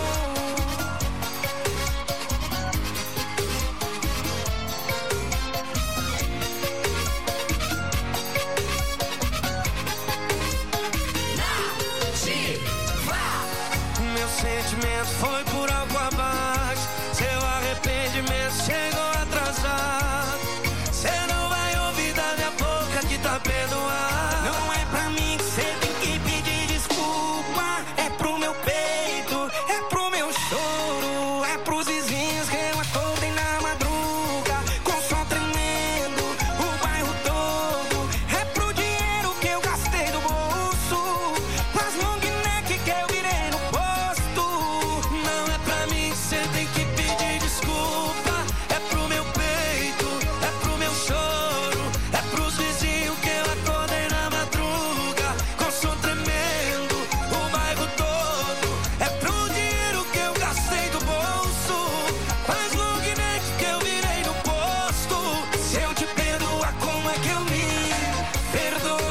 S13: Meu sentimento foi por algo abaixo. Seu arrependimento chegou atrasado. Cê não vai ouvir da minha boca que tá perdoado. Não é pra mim que cê tem que pedir desculpa. É pro meu peito, é pro meu choro, é pros vizinhos que eu acordei na madruga com som tremendo, o bairro todo. É pro dinheiro que eu gastei do bolso, com as long neck que eu virei no posto. Não é pra mim que cê tem que pedir desculpa. É pro meu peito, é pro meu choro, é pros vizinhos que eu acordei na madruga com som tremendo, o bairro todo. É pro dinheiro que eu gastei do bolso, com as long neck que eu virei no posto. Se eu te perdoar, como é que eu me perdoo?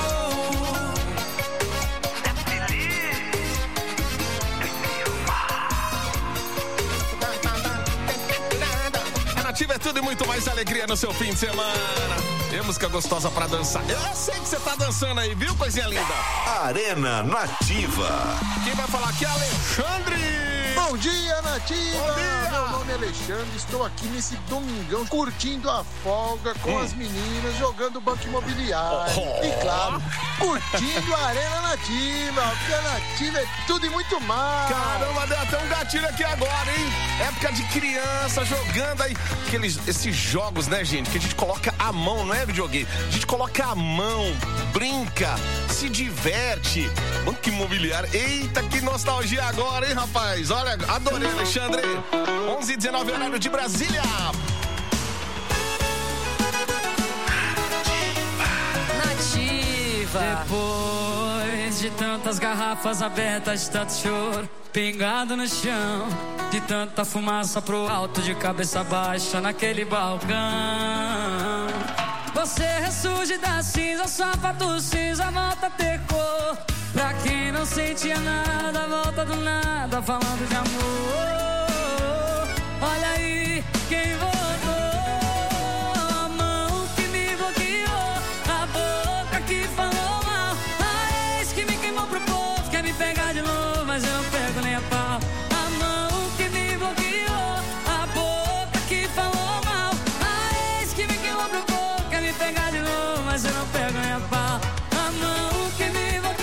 S3: A Nativa é tudo e muito mais alegria no seu fim de semana. E música gostosa pra dançar. Eu sei que você tá dançando aí, viu, coisinha linda?
S6: Arena Nativa.
S3: Quem vai falar aqui é Alexandre.
S7: Bom dia, Nativa!
S3: Bom dia!
S7: Meu nome é Alexandre, estou aqui nesse domingão curtindo a folga com as meninas, jogando banco imobiliário. E claro, curtindo a Arena Nativa, porque a Nativa é tudo e muito mais.
S3: Caramba, deu até um gatilho aqui agora, hein? Época de criança, jogando aí. Esses jogos, né, gente? Que a gente coloca a mão, não é videogame? A gente coloca a mão, brinca, se diverte. Banco imobiliário. Eita, que nostalgia agora, hein, rapaz? Olha, adorei, Alexandre. 11h19, horário de Brasília.
S12: Nativa.
S23: Depois de tantas garrafas abertas, de tanto choro pingado no chão, de tanta fumaça pro alto, de cabeça baixa naquele balcão, você ressurge da cinza, sua foto cinza volta a ter cor. Pra quem não sentia nada, volta do nada, falando de amor. Olha aí quem voltou. A mão que me bloqueou, a boca que falou mal, a ex que me queimou pro povo, quer me pegar de novo, mas eu não pego nem a pau. A mão que me bloqueou, a boca que falou mal, a ex que me queimou pro povo, quer me pegar de novo, mas eu não pego nem a pau. A mão que me bloqueou.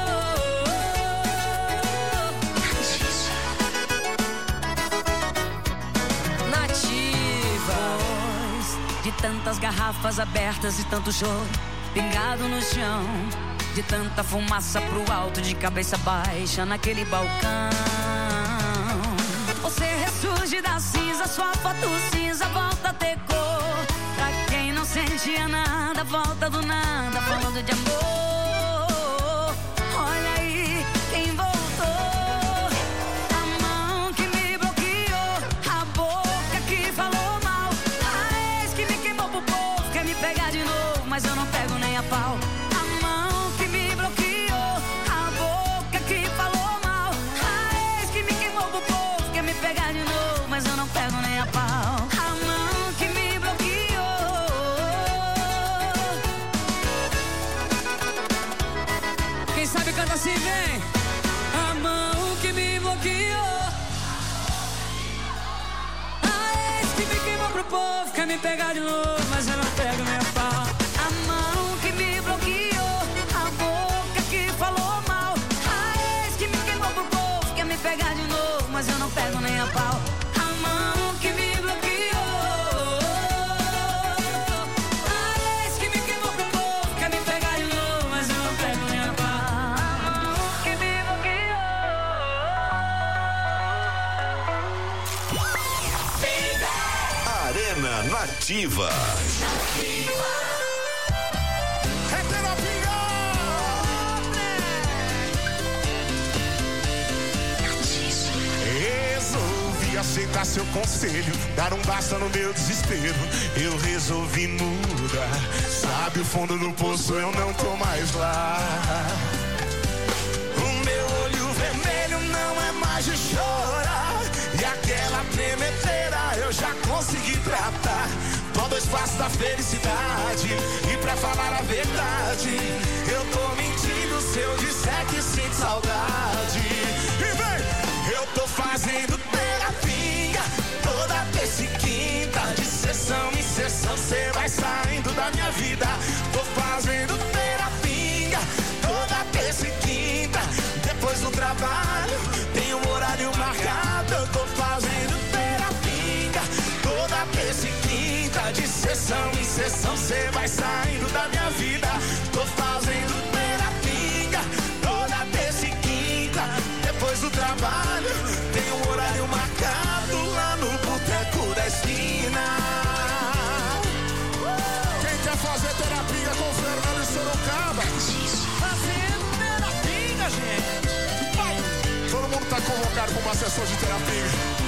S23: De tantas garrafas abertas e tanto choro pingado no chão, de tanta fumaça pro alto, de cabeça baixa naquele balcão, você ressurge da cinza, sua foto cinza volta a ter cor. Pra quem não sentia nada, volta do nada, falando de amor. Olha aí quem voltou. A mão que me bloqueou, a boca que falou mal, a ex que me queimou pro povo, quer me pegar de novo, mas eu não pego nem a pau. A mão que me bloqueou, a boca que falou mal, a ex que me queimou pro povo, quer me pegar de novo, mas eu não pego nem a pau. A mão que me bloqueou. Quem sabe canta assim, vem. A mão que me bloqueou, a ex que me queimou pro povo, quer quer me pegar de novo, mas eu não pego nem a pau. A mão que me bloqueou, a boca que falou mal, a ex que me queimou por pouco, quer me pegar de novo, mas eu não pego nem a pau. A mão que me bloqueou, a ex que me queimou por pouco, quer me pegar de novo, mas eu não pego nem a pau. A mão que me bloqueou.
S6: Arena Nativa.
S16: Resolvi aceitar seu conselho, dar um basta no meu desespero. Eu resolvi mudar. Sabe o fundo do poço, eu não tô mais lá. O meu olho vermelho não é mais de chorar, e aquela tremedeira eu já consegui tratar. Com 2 passos da felicidade, e pra falar a verdade, eu tô mentindo se eu disser que sinto saudade. E vem, eu tô fazendo terapia toda terça e quinta, de sessão em sessão cê vai saindo da minha vida. Tô fazendo terapia toda terça e quinta, depois do trabalho tem um horário marcado. Eu tô fazendo terapia toda terça e quinta, de sessão em sessão cê vai saindo da minha vida. Tô fazendo terapia toda terça e quinta, depois do trabalho tem um horário marcado lá no boteco da esquina. Quem quer fazer terapia com o Fernando e Sorocaba? Fazendo terapia, gente. Vai. Todo mundo tá convocado pra uma sessão de terapia.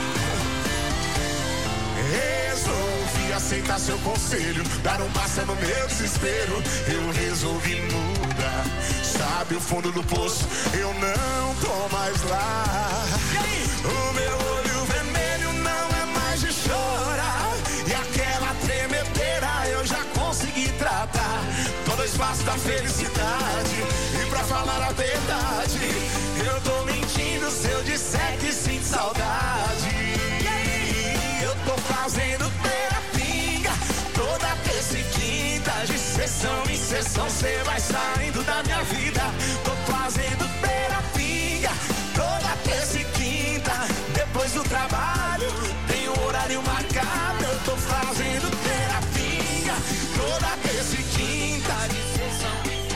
S16: Resolvi aceitar seu conselho, dar um passo no meu desespero. Eu resolvi mudar. Sabe o fundo do poço, eu não tô mais lá. O meu olho vermelho não é mais de chorar, e aquela tremedeira eu já consegui tratar. Com 2 passos da felicidade, e pra falar a verdade, eu tô mentindo se eu disser que sinto saudade. Eu tô fazendo terapia toda terça e quinta, de sessão em sessão cê vai saindo da minha vida. Tô fazendo terapia toda terça e quinta, depois do trabalho tem um horário marcado. Eu tô fazendo terapia toda terça e quinta, de sessão em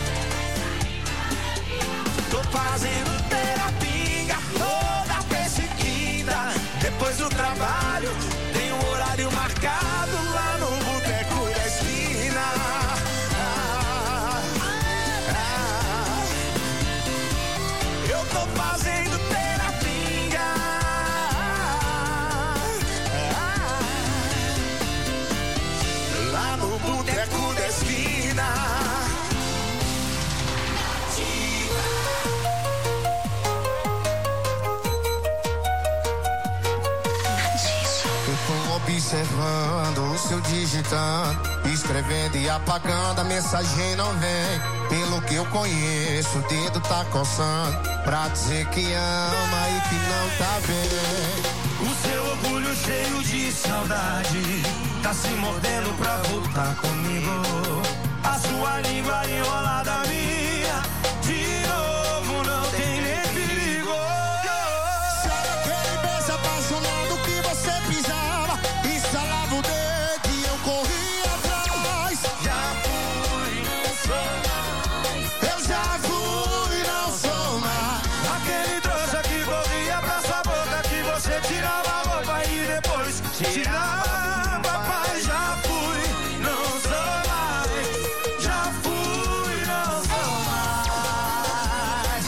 S16: sessão. Tô fazendo terapia toda terça e quinta, depois do trabalho tem um horário marcado lá no boteco da esquina. Eu tô fazendo terapia lá no boteco da esquina.
S5: Observando o seu digitando, escrevendo e apagando, a mensagem não vem. Pelo que eu conheço, o dedo tá coçando pra dizer que ama e que não tá bem.
S16: O seu orgulho cheio de saudade tá se mordendo pra voltar comigo. A sua língua enrolada minha, de novo não tem nem perigo.
S5: Sabe aquele beijo apaixonado que você pisava, instalava o dedo e eu corria atrás.
S16: Já fui, não sou mais.
S5: Eu já fui, não sou mais.
S16: Aquele trouxa que corria pra sua boca, que você tirava a roupa e depois tirava. Papai, já fui, não sou mais. Já fui, não sou mais.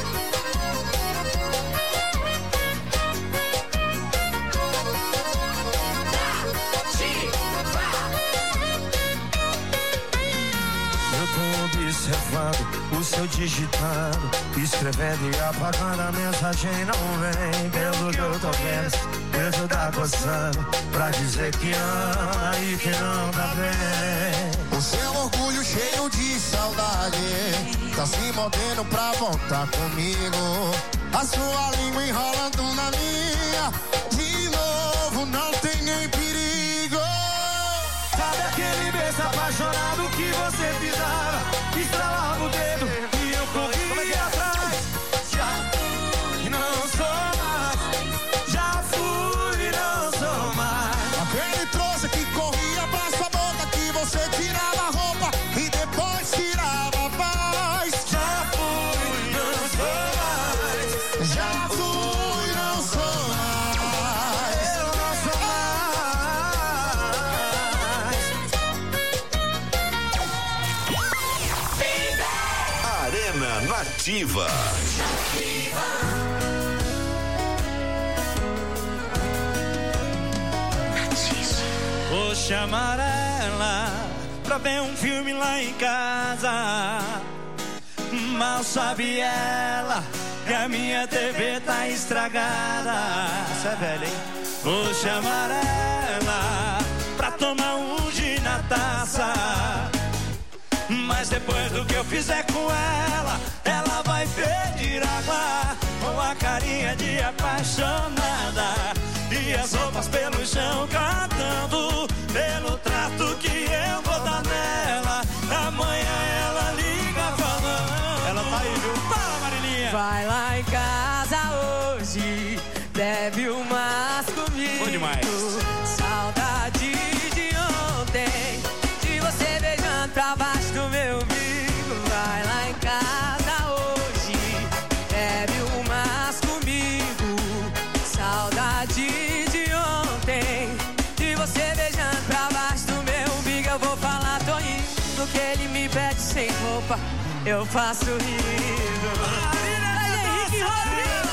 S16: Eu tô observando o seu digitando, escrevendo e apagando, a mensagem não vem. Pelo que eu tô vendo, dedo tá coçando pra dizer que ama e que não tá bem.
S5: O seu orgulho cheio de saudade tá se mordendo pra voltar comigo. A sua língua enrolando na minha, de novo não tem nem perigo.
S16: apaixonado que você pisava, estralava o dedo e eu corria atrás. Já fui, não sou mais. Já fui, não sou mais.
S5: Aquele trouxa que corria pra sua boca, que você tirava a roupa e depois tirava a paz.
S16: Já fui, não sou mais.
S5: Já fui, não sou mais.
S16: Eu não sou mais.
S6: Arena Nativa.
S16: Vou chamar ela pra ver um filme lá em casa. Mal sabe ela que a minha TV tá estragada. Isso é velho, hein? Vou chamar ela pra tomar um gin na taça. Mas depois do que eu fizer com ela, ela vai pedir água com a carinha de apaixonada e as roupas pelo chão cantando pelo trato que eu vou dar nela. Amanhã ela liga falando. Ela tá aí, viu? Fala, Marilinha.
S23: Vai lá em casa hoje, bebe umas comigo.
S16: Bom demais.
S23: Saudade de ontem, de você beijando pra baixo do meu umbigo. Vai lá em casa hoje, bebe umas comigo. Saudade de ontem, de você beijando pra baixo do meu umbigo. Eu vou falar, tô indo, que ele me pede sem roupa, eu faço rindo. Henrique Rodrigo!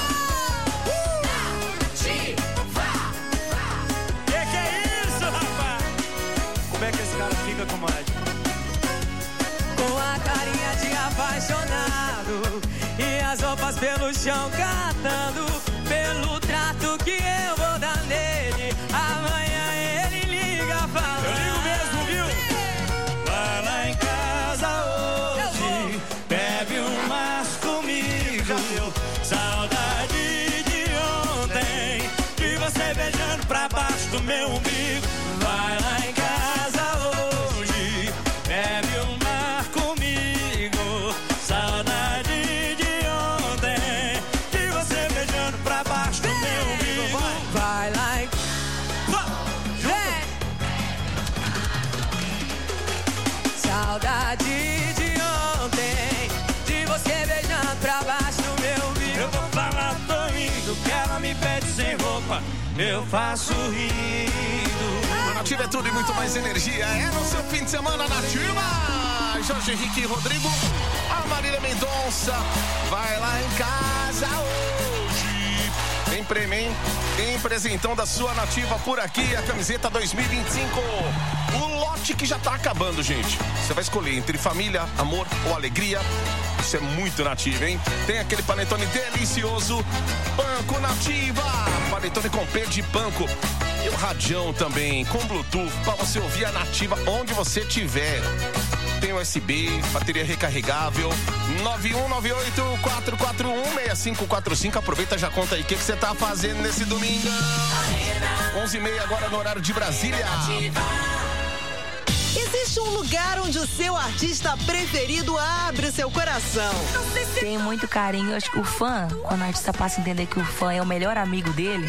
S16: Que é isso, rapaz? Como é que esse cara fica, comadre?
S23: Com a carinha de apaixonado e as roupas pelo chão catando pelo trato que eu vou dar nele. Amanhã ele liga falando.
S16: Eu ligo mesmo, viu? Vai lá em casa hoje, bebe umas comigo. Saudade de ontem, de você beijando pra baixo do meu umbigo. Vai lá em casa hoje, bebe uma comigo. Saudade de ontem, de você beijando pra baixo do meu umbigo.
S23: Vai lá em... Saudade de ontem, de você beijando pra baixo do meu umbigo.
S16: Eu vou falar, tô indo, que ela me pede sem roupa, eu faço rindo.
S3: Nativa é tudo e muito mais energia. É no seu fim de semana, Nativa. Jorge Henrique Rodrigo, a Marília Mendonça. Vai lá em casa hoje. Tem prêmio, hein? Tem presentão da sua Nativa por aqui. A camiseta 2025. O lote que já tá acabando, gente. Você vai escolher entre família, amor ou alegria. Isso é muito Nativa, hein? Tem aquele panetone delicioso. Panko Nativa. Panetone com P de panko. E o radião também, com Bluetooth, pra você ouvir a Nativa onde você estiver. Tem USB, bateria recarregável. 9198-441-6545. Aproveita, já conta aí o que você tá fazendo nesse domingo. 11h30 agora no horário de Brasília.
S9: Existe um lugar onde o seu artista preferido abre o seu coração.
S10: Tem muito carinho. Eu acho que o fã, quando o artista passa a entender que o fã é o melhor amigo dele,